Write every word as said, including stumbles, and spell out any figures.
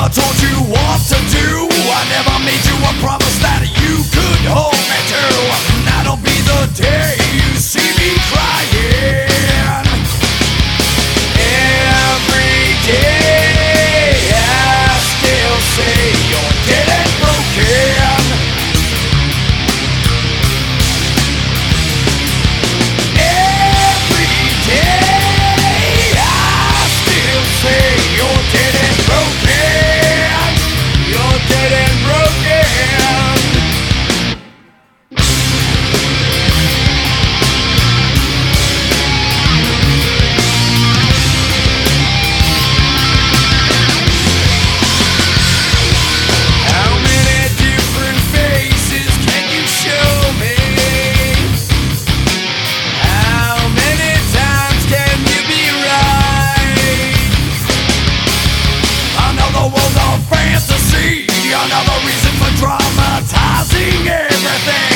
never told you what to do. I never made you a promise that you could hold me to. That'll be the day you see me crying. Every day I still say you're dead and broken. Every day I still say you're dead and broken. You're dead and broken. How many different faces can you show me? How many times can you be right? Another world of fantasy, another reason for dramatizing everything.